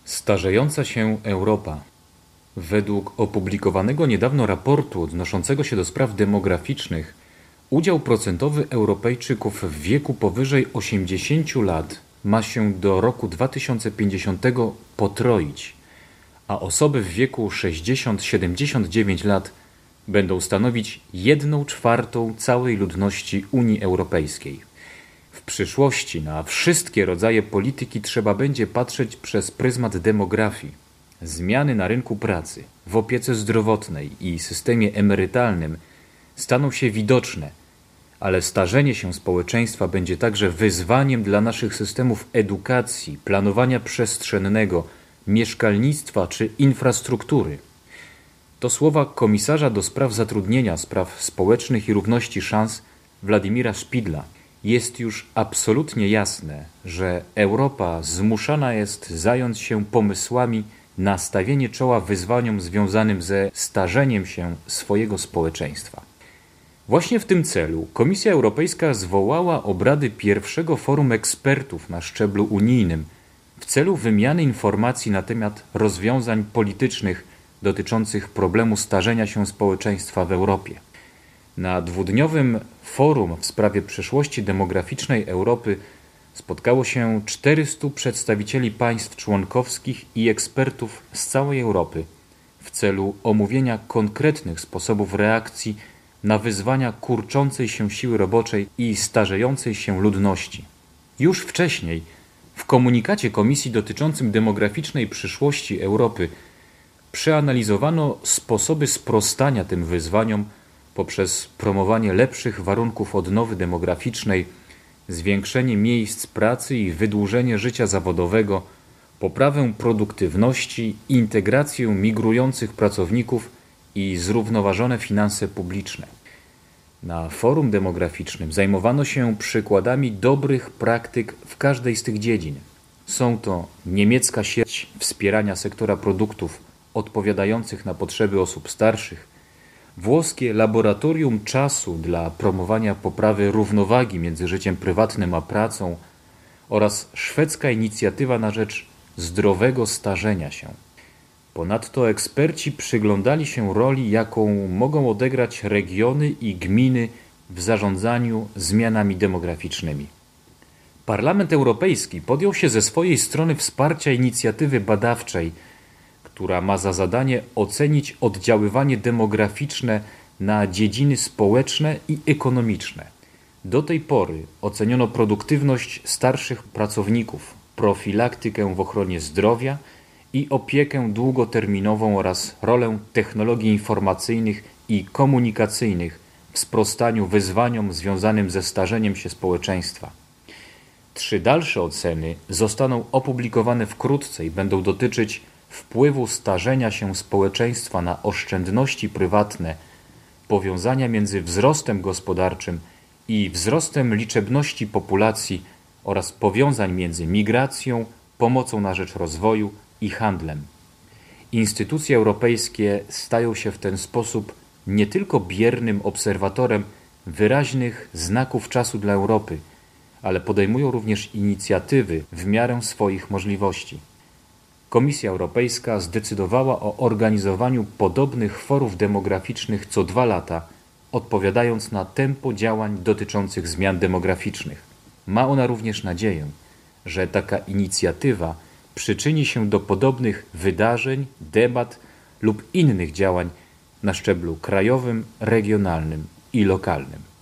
Starzejąca się Europa. Według opublikowanego niedawno raportu odnoszącego się do spraw demograficznych, udział procentowy Europejczyków w wieku powyżej 80 lat ma się do roku 2050 potroić, a osoby w wieku 60-79 lat będą stanowić 1/4 całej ludności Unii Europejskiej. W przyszłości na wszystkie rodzaje polityki trzeba będzie patrzeć przez pryzmat demografii. Zmiany na rynku pracy, w opiece zdrowotnej i systemie emerytalnym staną się widoczne, ale starzenie się społeczeństwa będzie także wyzwaniem dla naszych systemów edukacji, planowania przestrzennego, mieszkalnictwa czy infrastruktury. To słowa komisarza do spraw zatrudnienia, spraw społecznych i równości szans Władimira Szpidla. Jest już absolutnie jasne, że Europa zmuszana jest zająć się pomysłami na stawienie czoła wyzwaniom związanym ze starzeniem się swojego społeczeństwa. Właśnie w tym celu Komisja Europejska zwołała obrady pierwszego forum ekspertów na szczeblu unijnym w celu wymiany informacji na temat rozwiązań politycznych dotyczących problemu starzenia się społeczeństwa w Europie. Na dwudniowym forum w sprawie przyszłości demograficznej Europy spotkało się 400 przedstawicieli państw członkowskich i ekspertów z całej Europy w celu omówienia konkretnych sposobów reakcji na wyzwania kurczącej się siły roboczej i starzejącej się ludności. Już wcześniej, w komunikacie Komisji dotyczącym demograficznej przyszłości Europy, przeanalizowano sposoby sprostania tym wyzwaniom poprzez promowanie lepszych warunków odnowy demograficznej, zwiększenie miejsc pracy i wydłużenie życia zawodowego, poprawę produktywności, integrację migrujących pracowników i zrównoważone finanse publiczne. Na forum demograficznym zajmowano się przykładami dobrych praktyk w każdej z tych dziedzin. Są to niemiecka sieć wspierania sektora produktów odpowiadających na potrzeby osób starszych, włoskie laboratorium czasu dla promowania poprawy równowagi między życiem prywatnym a pracą oraz szwedzka inicjatywa na rzecz zdrowego starzenia się. Ponadto eksperci przyglądali się roli, jaką mogą odegrać regiony i gminy w zarządzaniu zmianami demograficznymi. Parlament Europejski podjął się ze swojej strony wsparcia inicjatywy badawczej, która ma za zadanie ocenić oddziaływanie demograficzne na dziedziny społeczne i ekonomiczne. Do tej pory oceniono produktywność starszych pracowników, profilaktykę w ochronie zdrowia i opiekę długoterminową oraz rolę technologii informacyjnych i komunikacyjnych w sprostaniu wyzwaniom związanym ze starzeniem się społeczeństwa. 3 dalsze oceny zostaną opublikowane wkrótce i będą dotyczyć wpływu starzenia się społeczeństwa na oszczędności prywatne, powiązania między wzrostem gospodarczym i wzrostem liczebności populacji oraz powiązań między migracją, pomocą na rzecz rozwoju i handlem. Instytucje europejskie stają się w ten sposób nie tylko biernym obserwatorem wyraźnych znaków czasu dla Europy, ale podejmują również inicjatywy w miarę swoich możliwości. Komisja Europejska zdecydowała o organizowaniu podobnych forów demograficznych co 2 lata, odpowiadając na tempo działań dotyczących zmian demograficznych. Ma ona również nadzieję, że taka inicjatywa przyczyni się do podobnych wydarzeń, debat lub innych działań na szczeblu krajowym, regionalnym i lokalnym.